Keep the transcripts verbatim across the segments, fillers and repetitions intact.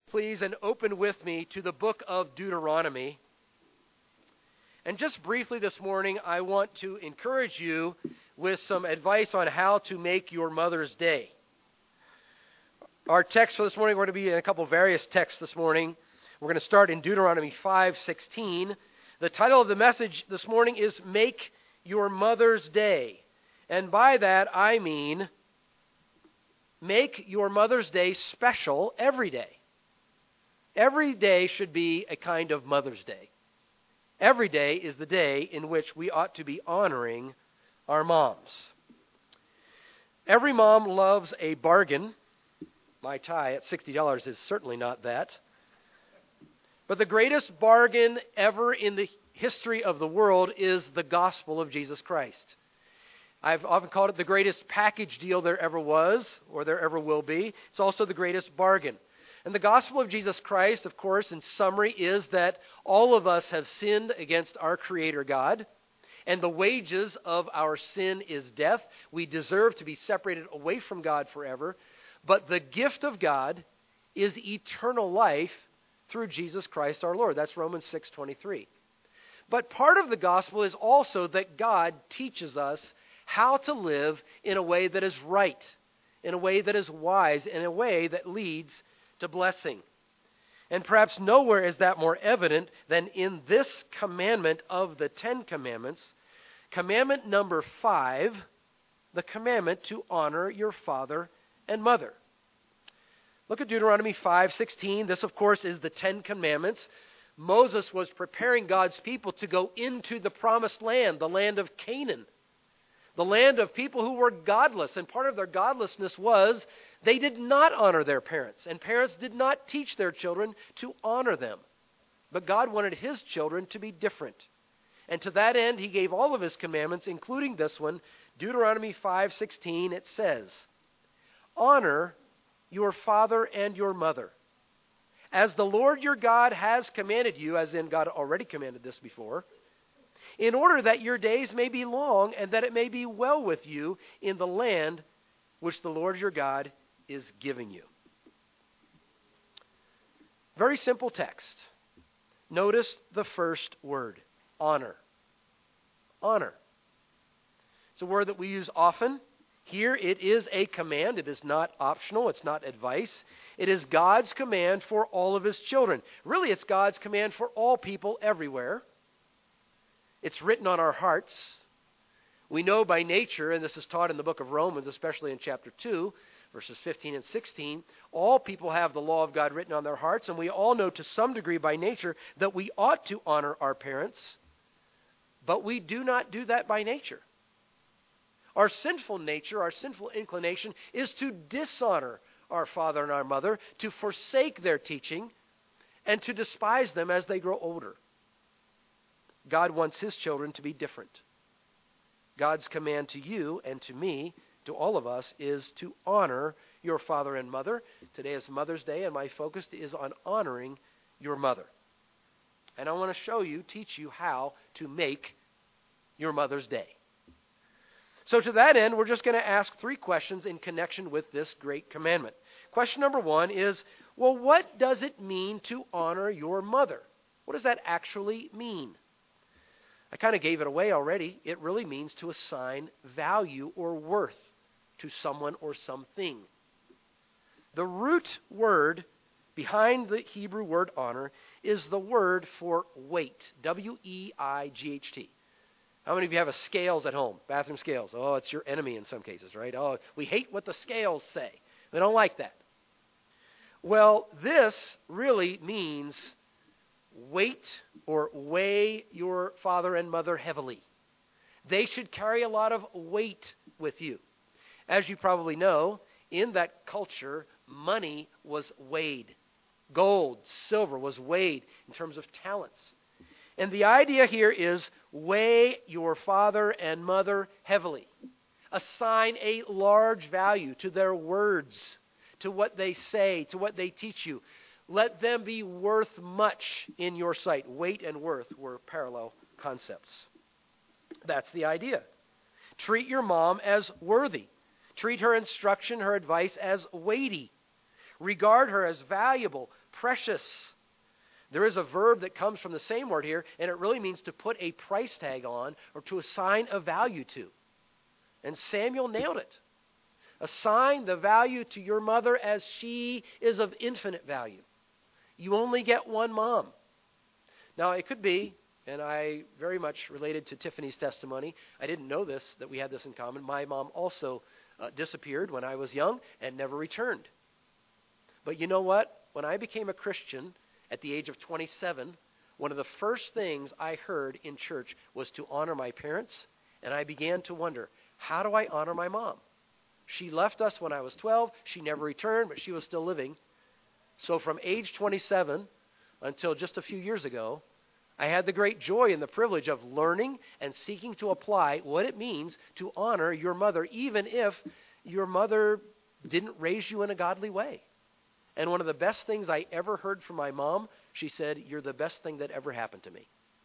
Please, and open with me to the book of Deuteronomy. And just briefly this morning, I want to encourage you with some advice on how to make your Mother's Day. Our text for this morning, we're going to be in a couple of various texts this morning. We're going to start in Deuteronomy five sixteen. The title of the message this morning is Make Your Mother's Day. And by that, I mean, make your Mother's Day special every day. Every day should be a kind of Mother's Day. Every day is the day in which we ought to be honoring our moms. Every mom loves a bargain. My tie at sixty dollars is certainly not that. But the greatest bargain ever in the history of the world is the gospel of Jesus Christ. I've often called it the greatest package deal there ever was, or there ever will be. It's also the greatest bargain. And the gospel of Jesus Christ, of course, in summary, is that all of us have sinned against our Creator God, and the wages of our sin is death. We deserve to be separated away from God forever, but the gift of God is eternal life through Jesus Christ our Lord. That's Romans six twenty-three. But part of the gospel is also that God teaches us how to live in a way that is right, in a way that is wise, in a way that leads to blessing. And perhaps nowhere is that more evident than in this commandment of the Ten Commandments, commandment number five, the commandment to honor your father and mother. Look at Deuteronomy five sixteen. This, of course, is the Ten Commandments. Moses was preparing God's people to go into the promised land, the land of Canaan, the land of people who were godless. And part of their godlessness was they did not honor their parents, and parents did not teach their children to honor them. But God wanted His children to be different. And to that end, He gave all of His commandments, including this one, Deuteronomy five sixteen. It says, honor your father and your mother, as the Lord your God has commanded you, as in God already commanded this before, in order that your days may be long and that it may be well with you in the land which the Lord your God is giving you. Very simple text. Notice the first word, honor. Honor. It's a word that we use often. Here it is a command. It is not optional. It's not advice. It is God's command for all of His children. Really, it's God's command for all people everywhere. It's written on our hearts. We know by nature, and this is taught in the book of Romans, especially in chapter two, verses fifteen and sixteen, all people have the law of God written on their hearts, and we all know to some degree by nature that we ought to honor our parents, but we do not do that by nature. Our sinful nature, our sinful inclination is to dishonor our father and our mother, to forsake their teaching, and to despise them as they grow older. God wants His children to be different. God's command to you and to me, to all of us, is to honor your father and mother. Today is Mother's Day, and my focus is on honoring your mother. And I want to show you, teach you how to make your Mother's Day. So to that end, we're just going to ask three questions in connection with this great commandment. Question number one is, well, what does it mean to honor your mother? What does that actually mean? I kind of gave it away already. It really means to assign value or worth to someone or something. The root word behind the Hebrew word honor is the word for weight, W E I G H T. How many of you have a scales at home, bathroom scales? Oh, it's your enemy in some cases, right? Oh, we hate what the scales say. We don't like that. Well, this really means weight or weigh your father and mother heavily. They should carry a lot of weight with you. As you probably know, in that culture, money was weighed. Gold, silver was weighed in terms of talents. And the idea here is weigh your father and mother heavily. Assign a large value to their words, to what they say, to what they teach you. Let them be worth much in your sight. Weight and worth were parallel concepts. That's the idea. Treat your mom as worthy. Treat her instruction, her advice as weighty. Regard her as valuable, precious. There is a verb that comes from the same word here, and it really means to put a price tag on or to assign a value to. And Samuel nailed it. Assign the value to your mother as she is of infinite value. You only get one mom. Now, it could be, and I very much related to Tiffany's testimony. I didn't know this, that we had this in common. My mom also uh, disappeared when I was young and never returned. But you know what? When I became a Christian at the age of twenty-seven, one of the first things I heard in church was to honor my parents, and I began to wonder, how do I honor my mom? She left us when I was twelve. She never returned, but she was still living. So from age twenty-seven until just a few years ago, I had the great joy and the privilege of learning and seeking to apply what it means to honor your mother, even if your mother didn't raise you in a godly way. And one of the best things I ever heard from my mom, she said, "You're the best thing that ever happened to me."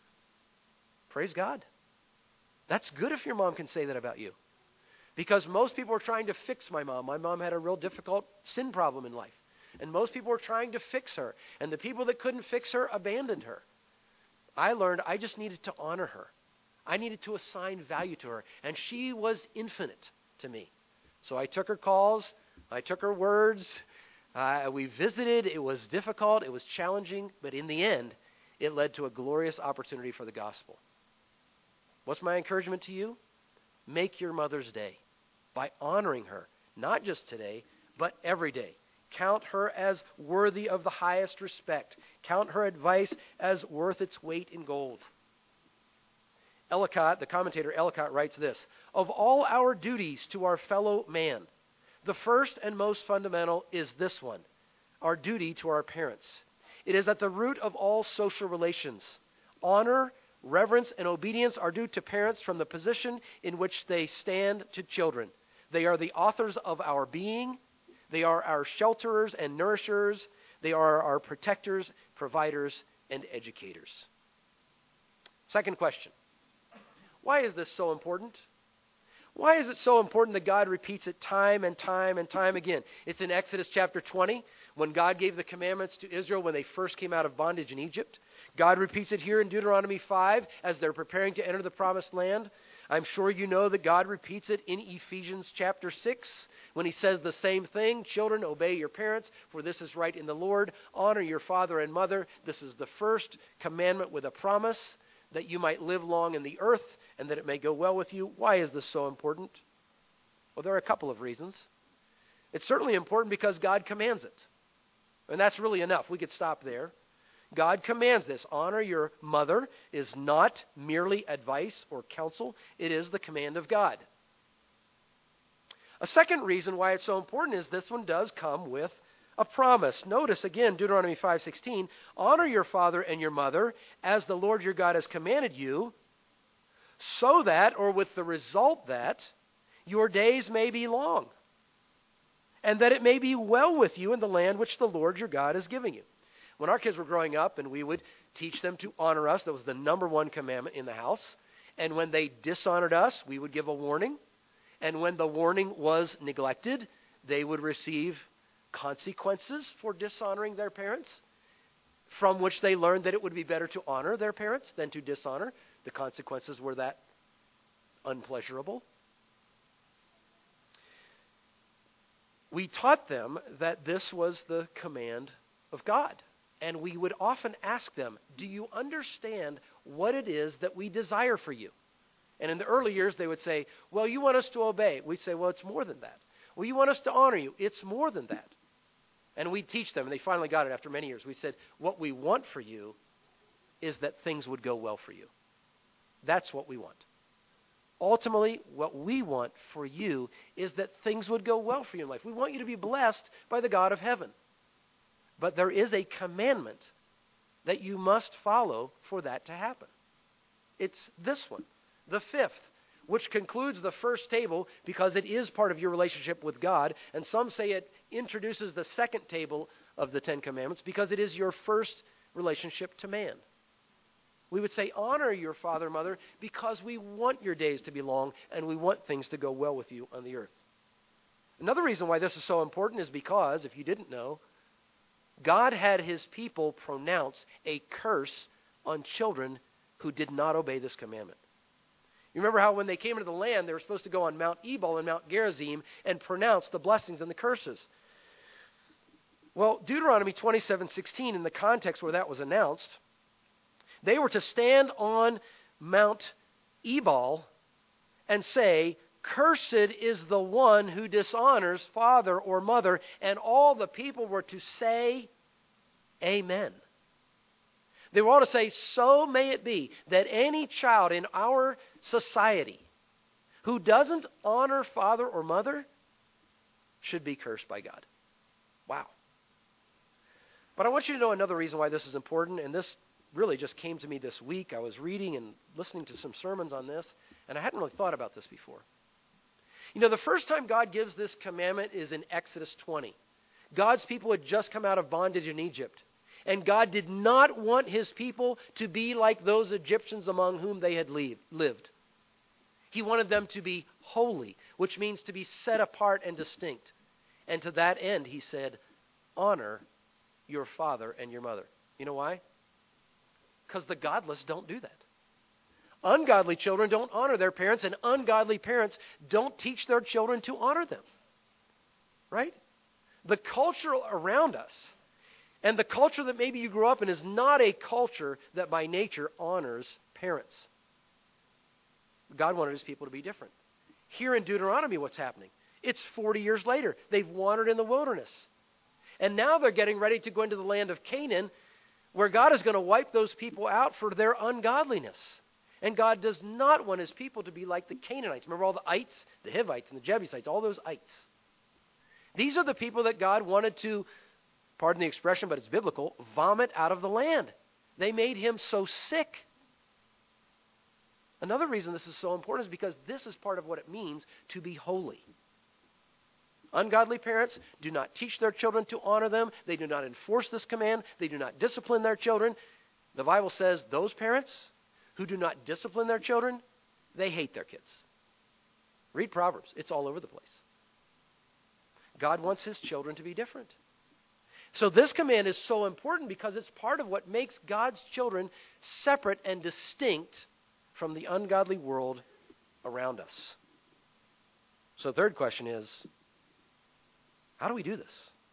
Praise God. That's good if your mom can say that about you. Because most people were trying to fix my mom. My mom had a real difficult sin problem in life. And most people were trying to fix her. And the people that couldn't fix her abandoned her. I learned I just needed to honor her. I needed to assign value to her. And she was infinite to me. So I took her calls. I took her words. Uh, we visited. It was difficult. It was challenging. But in the end, it led to a glorious opportunity for the gospel. What's my encouragement to you? Make your Mother's Day by honoring her, not just today, but every day. Count her as worthy of the highest respect. Count her advice as worth its weight in gold. Ellicott, the commentator Ellicott, writes this: of all our duties to our fellow man, the first and most fundamental is this one, our duty to our parents. It is at the root of all social relations. Honor, reverence, and obedience are due to parents from the position in which they stand to children. They are the authors of our being. They are our shelterers and nourishers. They are our protectors, providers, and educators. Second question. Why is this so important? Why is it so important that God repeats it time and time and time again? It's in Exodus chapter twenty, when God gave the commandments to Israel when they first came out of bondage in Egypt. God repeats it here in Deuteronomy five as they're preparing to enter the promised land. I'm sure you know that God repeats it in Ephesians chapter six when he says the same thing. Children, obey your parents, for this is right in the Lord. Honor your father and mother. This is the first commandment with a promise that you might live long in the earth and that it may go well with you. Why is this so important? Well, there are a couple of reasons. It's certainly important because God commands it. And that's really enough. We could stop there. God commands this. Honor your mother is not merely advice or counsel. It is the command of God. A second reason why it's so important is this one does come with a promise. Notice again, Deuteronomy five sixteen, honor your father and your mother as the Lord your God has commanded you, so that, or with the result that, your days may be long, and that it may be well with you in the land which the Lord your God is giving you. When our kids were growing up and we would teach them to honor us, that was the number one commandment in the house. And when they dishonored us, we would give a warning. And when the warning was neglected, they would receive consequences for dishonoring their parents, from which they learned that it would be better to honor their parents than to dishonor. The consequences were that unpleasurable. We taught them that this was the command of God. And we would often ask them, do you understand what it is that we desire for you? And in the early years, they would say, well, you want us to obey. We'd say, well, it's more than that. Well, you want us to honor you. It's more than that. And we'd teach them, and they finally got it after many years. We said, what we want for you is that things would go well for you. That's what we want. Ultimately, what we want for you is that things would go well for you in life. We want you to be blessed by the God of heaven. But there is a commandment that you must follow for that to happen. It's this one, the fifth, which concludes the first table because it is part of your relationship with God. And some say it introduces the second table of the Ten Commandments because it is your first relationship to man. We would say honor your father and mother because we want your days to be long and we want things to go well with you on the earth. Another reason why this is so important is because, if you didn't know, God had his people pronounce a curse on children who did not obey this commandment. You remember how when they came into the land, they were supposed to go on Mount Ebal and Mount Gerizim and pronounce the blessings and the curses. Well, Deuteronomy twenty-seven sixteen, in the context where that was announced, they were to stand on Mount Ebal and say, "Cursed is the one who dishonors father or mother," and all the people were to say, "Amen." They were all to say, "So may it be that any child in our society who doesn't honor father or mother should be cursed by God." Wow. But I want you to know another reason why this is important, and this really just came to me this week. I was reading and listening to some sermons on this, and I hadn't really thought about this before. You know, the first time God gives this commandment is in Exodus twenty. God's people had just come out of bondage in Egypt, and God did not want his people to be like those Egyptians among whom they had leave, lived. He wanted them to be holy, which means to be set apart and distinct. And to that end, he said, honor your father and your mother. You know why? Because the godless don't do that. Ungodly children don't honor their parents, and ungodly parents don't teach their children to honor them. Right? The culture around us, and the culture that maybe you grew up in, is not a culture that by nature honors parents. God wanted his people to be different. Here in Deuteronomy, what's happening? It's forty years later. They've wandered in the wilderness. And now they're getting ready to go into the land of Canaan, where God is going to wipe those people out for their ungodliness. And God does not want his people to be like the Canaanites. Remember all the ites, the Hivites, and the Jebusites, all those ites. These are the people that God wanted to, pardon the expression, but it's biblical, vomit out of the land. They made him so sick. Another reason this is so important is because this is part of what it means to be holy. Ungodly parents do not teach their children to honor them. They do not enforce this command. They do not discipline their children. The Bible says those parents who do not discipline their children, they hate their kids. Read Proverbs. It's all over the place. God wants his children to be different. So this command is so important because it's part of what makes God's children separate and distinct from the ungodly world around us. So the third question is, how do we do this?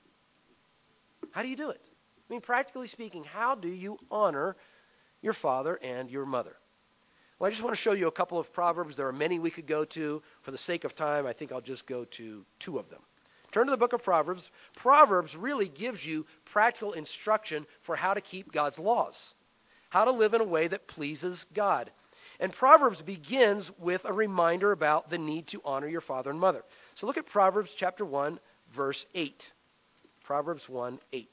How do you do it? I mean, practically speaking, how do you honor your father and your mother? Well, I just want to show you a couple of Proverbs. There are many we could go to. For the sake of time, I think I'll just go to two of them. Turn to the book of Proverbs. Proverbs really gives you practical instruction for how to keep God's laws, how to live in a way that pleases God. And Proverbs begins with a reminder about the need to honor your father and mother. So look at Proverbs chapter one, verse eight. Proverbs one, eight.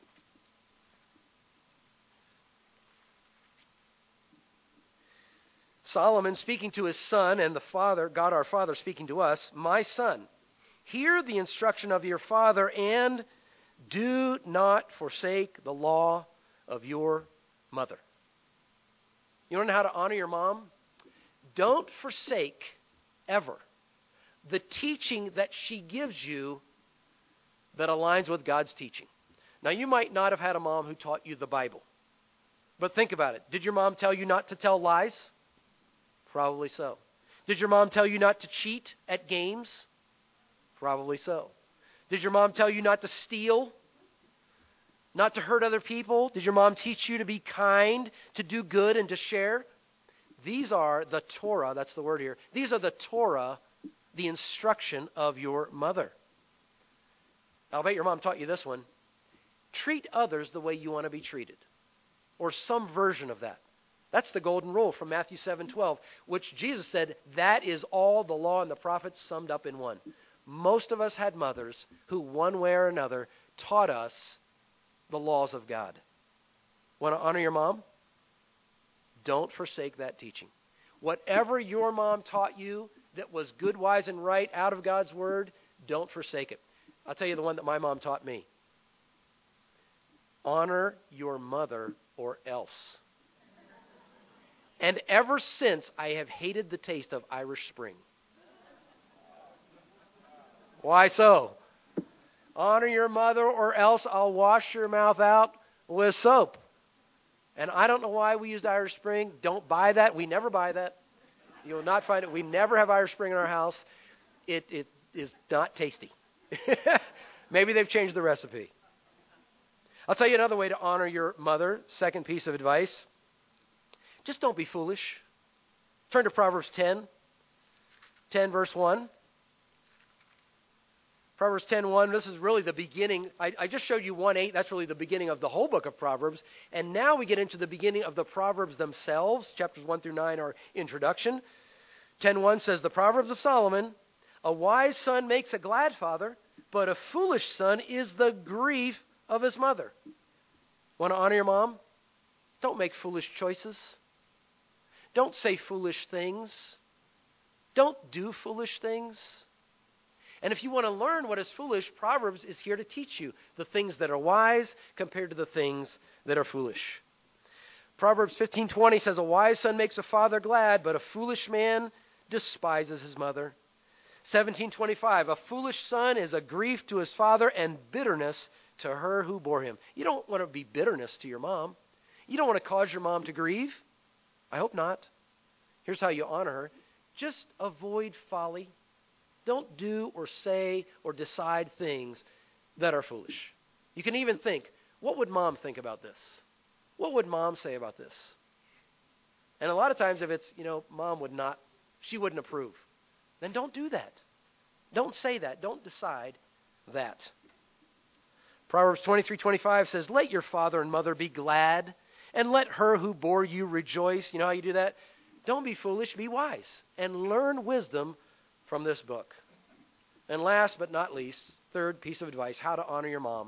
Solomon speaking to his son, and the Father, God our Father speaking to us, "My son, hear the instruction of your father, and do not forsake the law of your mother." You want to know how to honor your mom? Don't forsake, ever, the teaching that she gives you that aligns with God's teaching. Now, you might not have had a mom who taught you the Bible. But think about it. Did your mom tell you not to tell lies? Probably so. Did your mom tell you not to cheat at games? Probably so. Did your mom tell you not to steal? Not to hurt other people? Did your mom teach you to be kind, to do good, and to share? These are the Torah, that's the word here. These are the Torah, the instruction of your mother. I'll bet your mom taught you this one. Treat others the way you want to be treated. Or some version of that. That's the golden rule from Matthew seven twelve, which Jesus said, that is all the law and the prophets summed up in one. Most of us had mothers who, one way or another, taught us the laws of God. Want to honor your mom? Don't forsake that teaching. Whatever your mom taught you that was good, wise, and right out of God's word, don't forsake it. I'll tell you the one that my mom taught me. Honor your mother or else. And ever since, I have hated the taste of Irish Spring. Why so? Honor your mother, or else I'll wash your mouth out with soap. And I don't know why we used Irish Spring. Don't buy that. We never buy that. You will not find it. We never have Irish Spring in our house. It it is not tasty. Maybe they've changed the recipe. I'll tell you another way to honor your mother. Second piece of advice. Just don't be foolish. Turn to Proverbs ten. ten verse one. Proverbs ten one, this is really the beginning. I, I just showed you one eight. That's really the beginning of the whole book of Proverbs. And now we get into the beginning of the Proverbs themselves. Chapters one through nine are introduction. ten one says, the Proverbs of Solomon, a wise son makes a glad father, but a foolish son is the grief of his mother. Want to honor your mom? Don't make foolish choices. Don't say foolish things. Don't do foolish things. And if you want to learn what is foolish, Proverbs is here to teach you the things that are wise compared to the things that are foolish. Proverbs fifteen twenty says, a wise son makes a father glad, but a foolish man despises his mother. seventeen twenty-five, a foolish son is a grief to his father and bitterness to her who bore him. You don't want to be bitterness to your mom. You don't want to cause your mom to grieve. I hope not. Here's how you honor her. Just avoid folly. Don't do or say or decide things that are foolish. You can even think, what would mom think about this? What would mom say about this? And a lot of times if it's, you know, mom would not, she wouldn't approve, then don't do that. Don't say that. Don't decide that. Proverbs twenty-three twenty-five says, let your father and mother be glad, and let her who bore you rejoice. You know how you do that? Don't be foolish, be wise, and learn wisdom from this book. And last but not least, third piece of advice, how to honor your mom.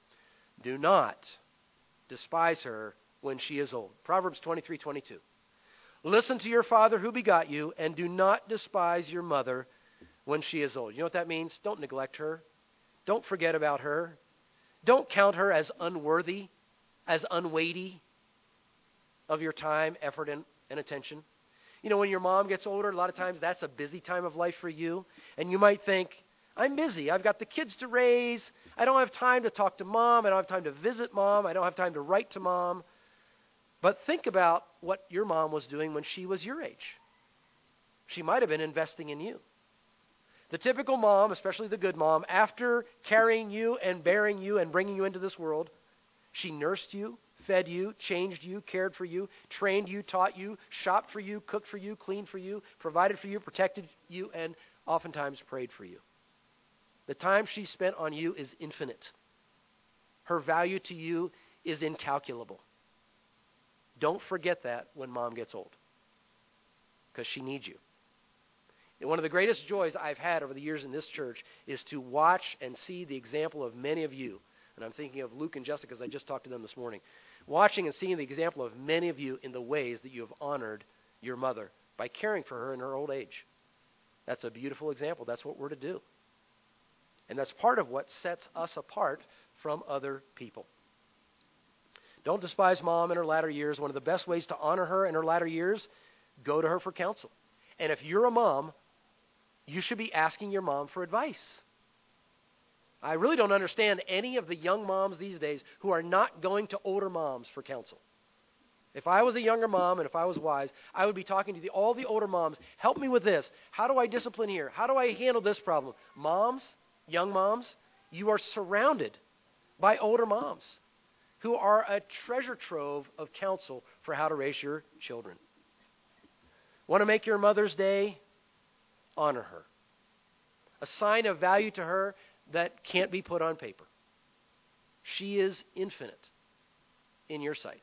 Do not despise her when she is old. Proverbs twenty-three twenty-two. Listen to your father who begot you, and do not despise your mother when she is old. You know what that means? Don't neglect her. Don't forget about her. Don't count her as unworthy, as unweighty of your time, effort, and, and attention. You know, when your mom gets older, a lot of times that's a busy time of life for you. And you might think, I'm busy. I've got the kids to raise. I don't have time to talk to mom. I don't have time to visit mom. I don't have time to write to mom. But think about what your mom was doing when she was your age. She might have been investing in you. The typical mom, especially the good mom, after carrying you and bearing you and bringing you into this world, she nursed you, fed you, changed you, cared for you, trained you, taught you, shopped for you, cooked for you, cleaned for you, provided for you, protected you, and oftentimes prayed for you. The time she spent on you is infinite. Her value to you is incalculable. Don't forget that when mom gets old, because she needs you. And one of the greatest joys I've had over the years in this church is to watch and see the example of many of you. And I'm thinking of Luke and Jessica, because I just talked to them this morning. Watching and seeing the example of many of you in the ways that you have honored your mother by caring for her in her old age. That's a beautiful example. That's what we're to do. And that's part of what sets us apart from other people. Don't despise mom in her latter years. One of the best ways to honor her in her latter years, go to her for counsel. And if you're a mom, you should be asking your mom for advice. I really don't understand any of the young moms these days who are not going to older moms for counsel. If I was a younger mom and if I was wise, I would be talking to the, all the older moms. Help me with this. How do I discipline here? How do I handle this problem? Moms, young moms, you are surrounded by older moms who are a treasure trove of counsel for how to raise your children. Want to make your Mother's Day? Honor her. A sign of value to her that can't be put on paper. She is infinite in your sight.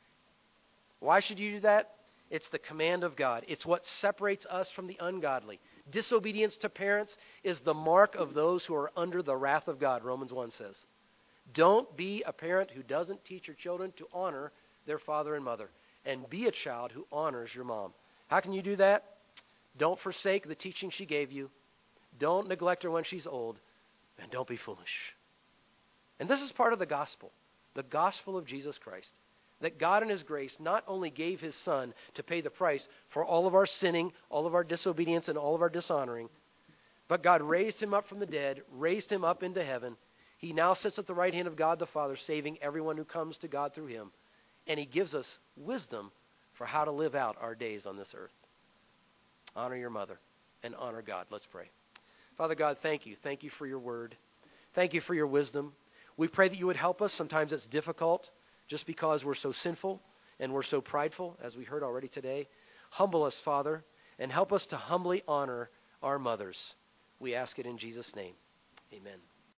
Why should you do that? It's the command of God. It's what separates us from the ungodly. Disobedience to parents is the mark of those who are under the wrath of God, Romans one says. Don't be a parent who doesn't teach your children to honor their father and mother. And be a child who honors your mom. How can you do that? Don't forsake the teaching she gave you. Don't neglect her when she's old. And don't be foolish. And this is part of the gospel. The gospel of Jesus Christ. That God in His grace not only gave His Son to pay the price for all of our sinning, all of our disobedience, and all of our dishonoring, but God raised Him up from the dead, raised Him up into heaven, He now sits at the right hand of God the Father, saving everyone who comes to God through him. And he gives us wisdom for how to live out our days on this earth. Honor your mother and honor God. Let's pray. Father God, thank you. Thank you for your word. Thank you for your wisdom. We pray that you would help us. Sometimes it's difficult just because we're so sinful and we're so prideful, as we heard already today. Humble us, Father, and help us to humbly honor our mothers. We ask it in Jesus' name. Amen.